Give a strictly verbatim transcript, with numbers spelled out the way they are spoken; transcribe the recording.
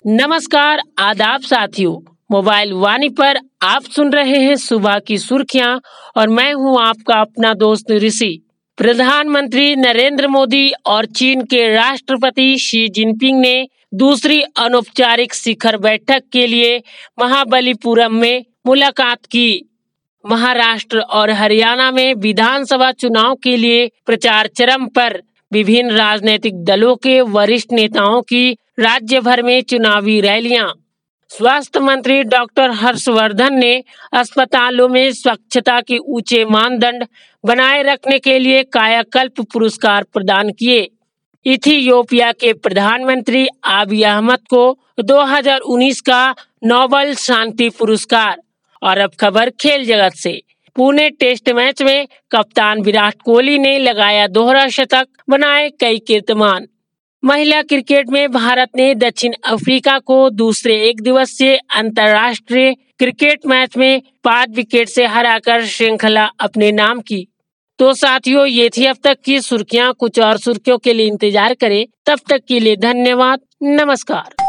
नमस्कार, आदाब साथियों। मोबाइल वाणी पर आप सुन रहे हैं सुबह की सुर्खियां और मैं हूं आपका अपना दोस्त ऋषि। प्रधानमंत्री नरेंद्र मोदी और चीन के राष्ट्रपति शी जिनपिंग ने दूसरी अनौपचारिक शिखर बैठक के लिए महाबलीपुरम में मुलाकात की। महाराष्ट्र और हरियाणा में विधानसभा चुनाव के लिए प्रचार चरम पर। विभिन्न राजनीतिक दलों के वरिष्ठ नेताओं की राज्य भर में चुनावी रैलियां। स्वास्थ्य मंत्री डॉक्टर हर्षवर्धन ने अस्पतालों में स्वच्छता के ऊंचे मानदंड बनाए रखने के लिए कायाकल्प पुरस्कार प्रदान किए। इथियोपिया के प्रधानमंत्री आबिय अहमद को दो हज़ार उन्नीस का नोबेल शांति पुरस्कार। और अब खबर खेल जगत से। पुणे टेस्ट मैच में कप्तान विराट कोहली ने लगाया दोहरा शतक, बनाए कई कीर्तिमान। महिला क्रिकेट में भारत ने दक्षिण अफ्रीका को दूसरे एक दिवसीय अंतर्राष्ट्रीय क्रिकेट मैच में पांच विकेट से हराकर श्रृंखला अपने नाम की। तो साथियों, ये थी अब तक की सुर्खियां। कुछ और सुर्खियों के लिए इंतजार करें। तब तक के लिए धन्यवाद। नमस्कार।